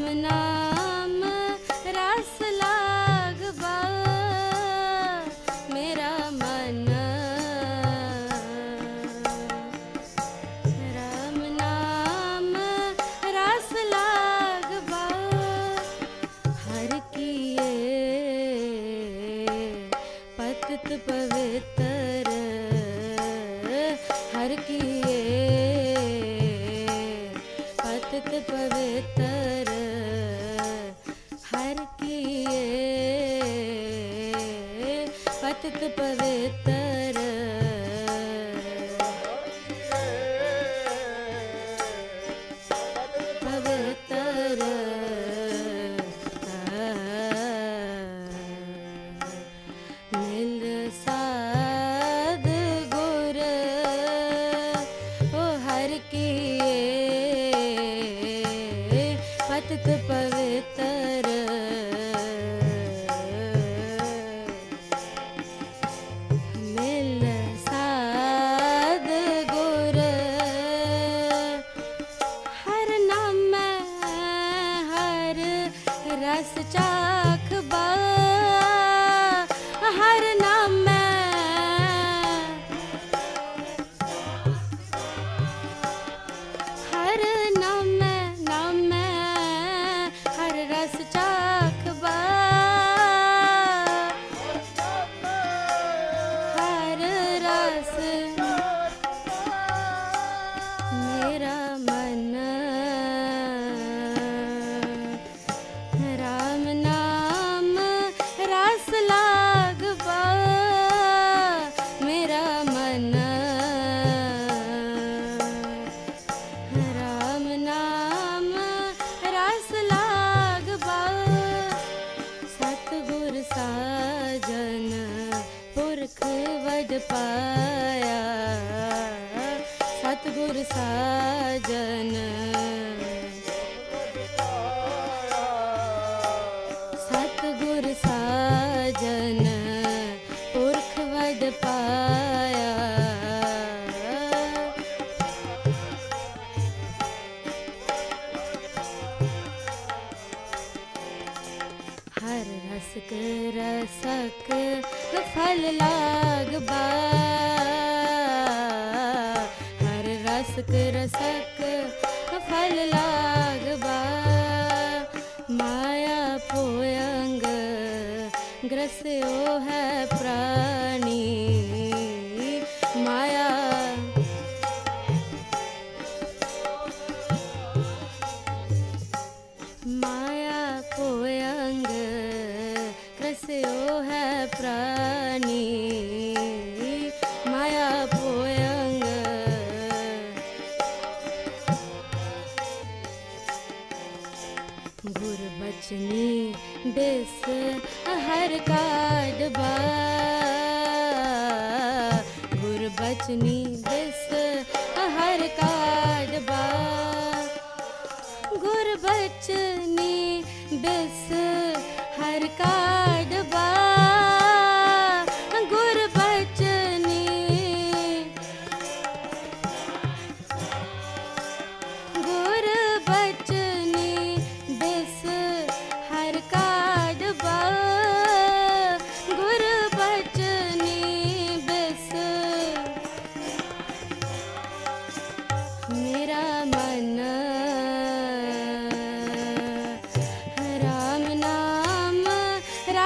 नाम रस लागबा मेरा मन। राम नाम रस लागबा हर किए पतित पवित्र हर किए पतित पवित्र हर किए पतित पवित्र पवित्र मिल साध गुर ओ हर किए पतित पवित्र मिल साध गुर हर नाम हर रस चाखबा हर नाम हर नाम नाम हर रस चाखबा हर रस मेरा मन। राम नाम रस लागबा मेरा मन। राम नाम रस लागबा सतगुर साजन पुरख वड पाया सतगुर साजन सतगुर साजन पुरख वड पाया हर रसक रसक फल लागबा हर रसक रसक फल लागबा माया पोयंग ग्रस्यो है प्राणी माया माया पोयंग ग्रस्यो है प्राणी माया पोयंग गुर बचनी बिस हर काडबा गुर बचनी बिस हर काडबा गुर बचनी बिस हर काडबा गुर बचनी गुर बचनी बिस हर काडबा गुर बचनी बिस मेरा मन। राम नाम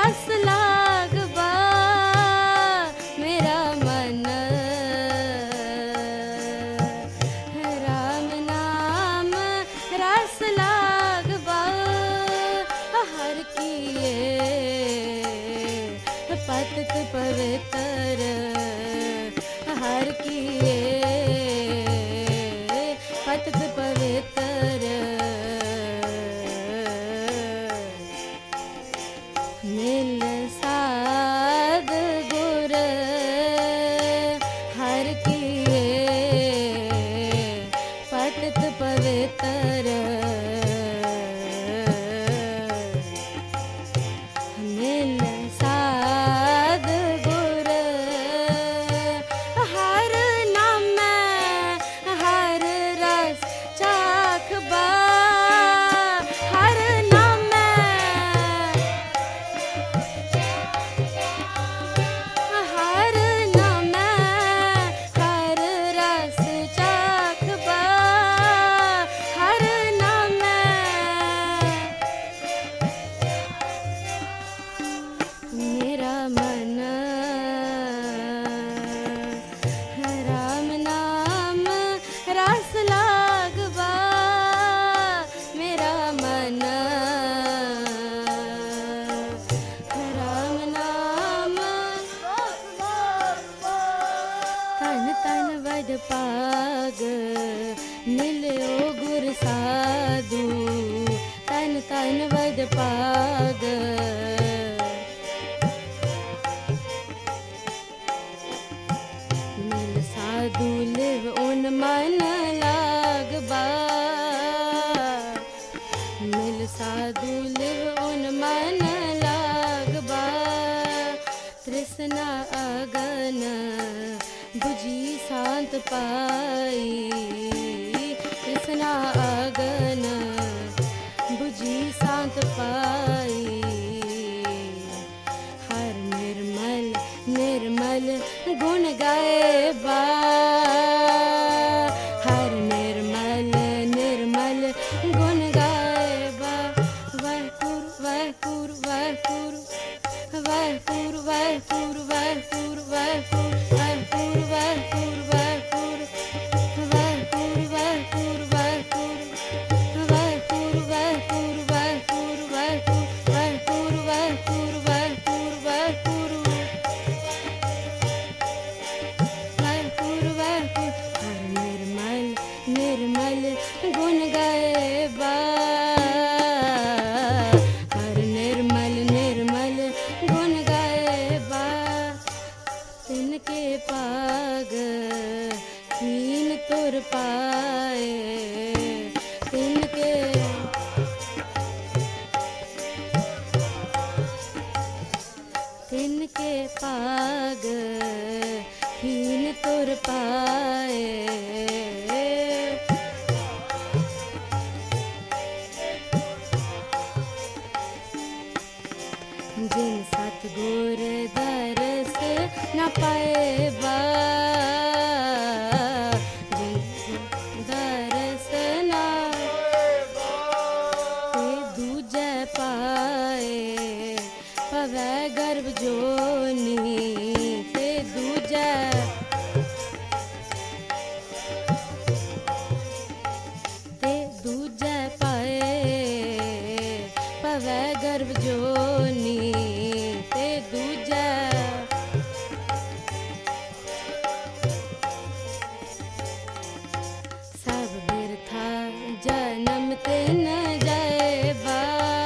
मन राम नाम तन तन वड पाग मिलियो गुर साधु तन तन वड पाग मिल साधु लिव उन मन लाग बा मिल साधु लिव उन मन लाग बा तृष्णा अगन बुझी शांत पाई तृष्णा अगन बुझी शांत पाई हर निर्मल निर्मल गुण गाए बा हर निर्मल निर्मल गुण गाए बा वह पुर निर्मल गुण गाए बा हर निर्मल निर्मल गुण गाए बा तिनके पाग हीन तुर पाए तिनके तिनके पाग हीन तुर पाए जिन सतगुर दरस न पाए बा जिन दरस न ते दूजे पाए पवै गर्भ जोनी ते दूजे पाए पवै गर्भ जोनी ते दूजा सब बिरथा जन्म तिन जाए बा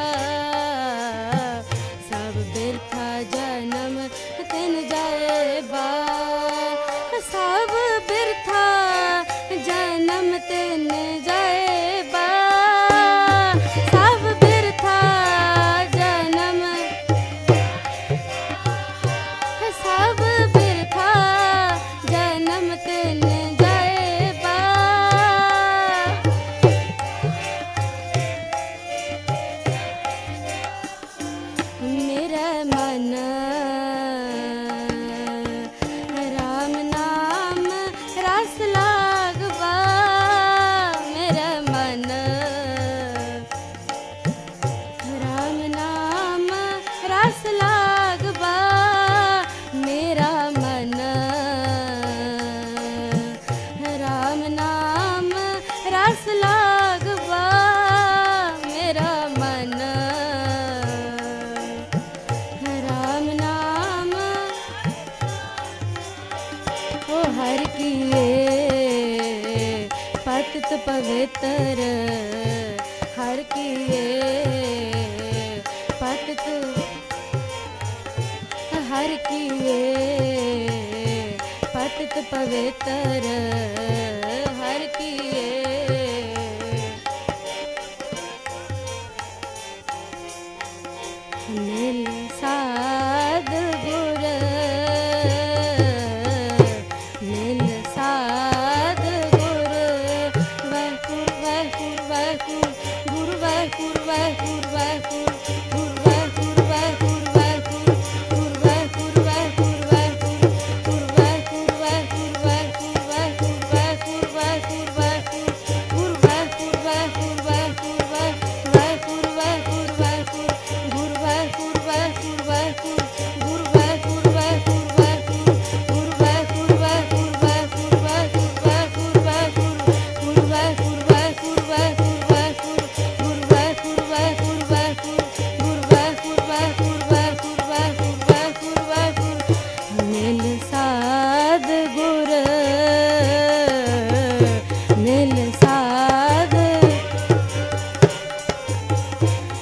सब बिरथा जन्म तिन जाए बा सब बिरथा जन्म तिन जाए बा सब बिरथा जन्म सब बिरथा जन्म तिन जाए बा मेरा मन राम नाम रस लाग बा मेरा मन राम नाम रस लाग बा मेरा मन राम नाम रस लाग बा मेरा मन राम नाम ओ हर किए पतित पवित्र हर किए पतित हर किए पतित पवित्र हर किए मिल साध गुर मिल साध गुर गुरु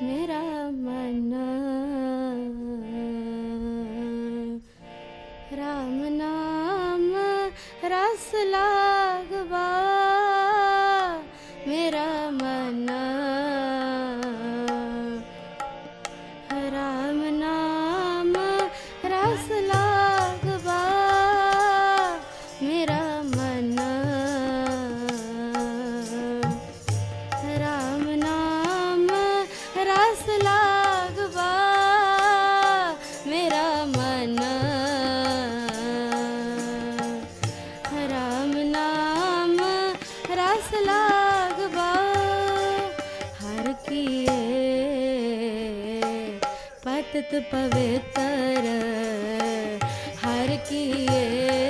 मेरा मन राम नाम रस लागवा मेरा मन राम नाम रस लागवा मेरा मन राम नाम रस लागवा मेरा मन राम नाम रस लागवा हर किए पतित पवित्र हर किए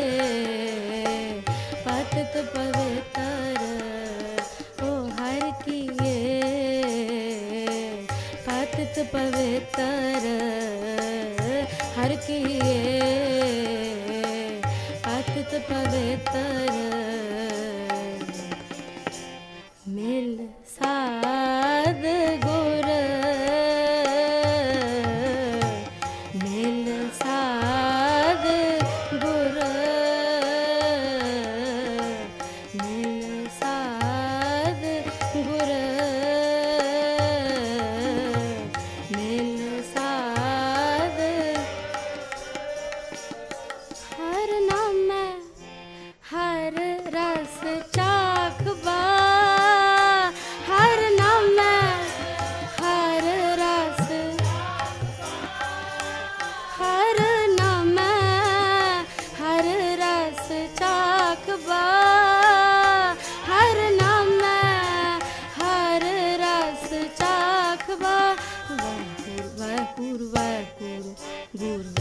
पतित पवित्र ओ हर किए पतित पवित्र हर किए पतित पवित्र मिल साध गुर मिल साध गुर मिल साध गुर मिल साध हर नाम हर रस चाखबा हर नाम हर रस हर नाम हर रस चाखबा हर नाम हर रस चाखबा वाहिगुरु वाहिगुरु वाहिगुरु गुरु